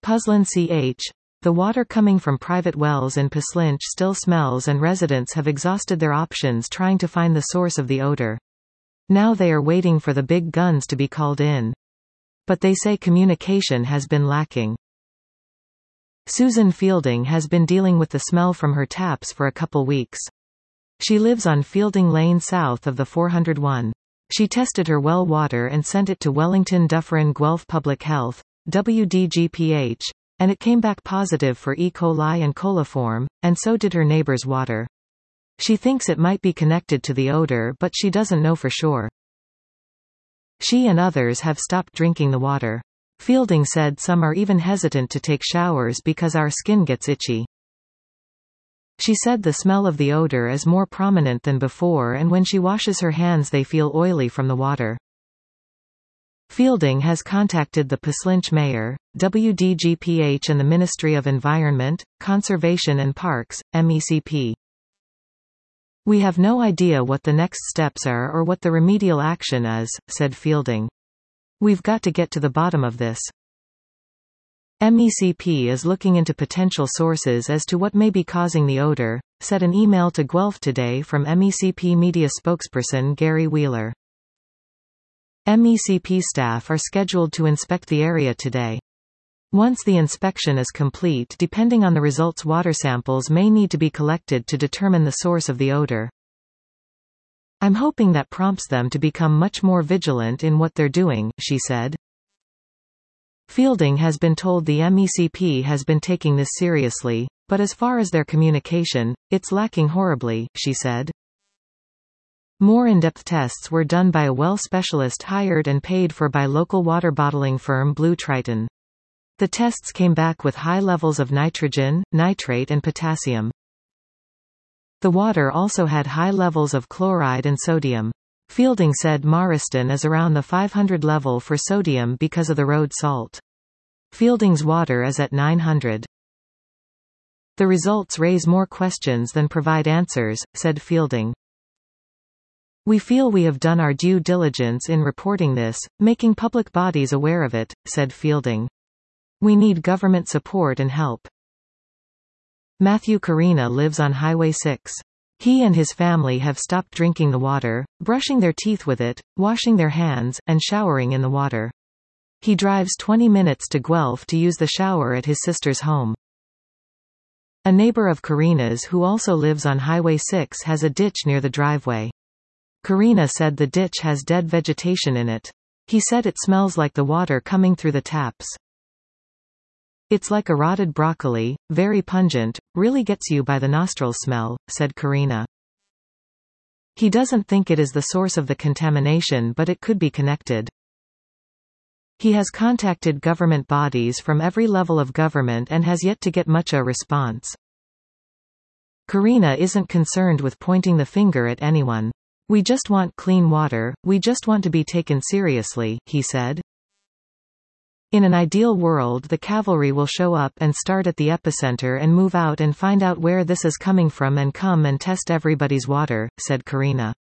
Puslin ch. The water coming from private wells in Puslinch still smells and residents have exhausted their options trying to find the source of the odor. Now they are waiting for the big guns to be called in. But they say communication has been lacking. Susan Fielding has been dealing with the smell from her taps for a couple weeks. She lives on Fielding Lane south of the 401. She tested her well water and sent it to Wellington Dufferin Guelph Public Health, WDGPH, and it came back positive for E. coli and coliform, and so did her neighbor's water. She thinks it might be connected to the odor, but she doesn't know for sure. She and others have stopped drinking the water. Fielding said some are even hesitant to take showers because our skin gets itchy. She said the smell of the odor is more prominent than before, and when she washes her hands they feel oily from the water. Fielding has contacted the Puslinch Mayor, WDGPH and the Ministry of Environment, Conservation and Parks, MECP. We have no idea what the next steps are or what the remedial action is, said Fielding. We've got to get to the bottom of this. MECP is looking into potential sources as to what may be causing the odor, said an email to Guelph Today from MECP media spokesperson Gary Wheeler. MECP staff are scheduled to inspect the area today. Once the inspection is complete, depending on the results, water samples may need to be collected to determine the source of the odor. I'm hoping that prompts them to become much more vigilant in what they're doing, she said. Fielding has been told the MECP has been taking this seriously, but as far as their communication, it's lacking horribly, she said. More in-depth tests were done by a well specialist hired and paid for by local water bottling firm Blue Triton. The tests came back with high levels of nitrogen, nitrate and potassium. The water also had high levels of chloride and sodium. Fielding said Marston is around the 500 level for sodium because of the road salt. Fielding's water is at 900. The results raise more questions than provide answers, said Fielding. We feel we have done our due diligence in reporting this, making public bodies aware of it, said Fielding. We need government support and help. Matthew Carina lives on Highway 6. He and his family have stopped drinking the water, brushing their teeth with it, washing their hands, and showering in the water. He drives 20 minutes to Guelph to use the shower at his sister's home. A neighbor of Carina's who also lives on Highway 6 has a ditch near the driveway. Carina said the ditch has dead vegetation in it. He said it smells like the water coming through the taps. It's like a rotted broccoli, very pungent, really gets you by the nostrils smell, said Carina. He doesn't think it is the source of the contamination, but it could be connected. He has contacted government bodies from every level of government and has yet to get much a response. Carina isn't concerned with pointing the finger at anyone. We just want clean water, we just want to be taken seriously, he said. In an ideal world, the cavalry will show up and start at the epicenter and move out and find out where this is coming from and come and test everybody's water, said Carina.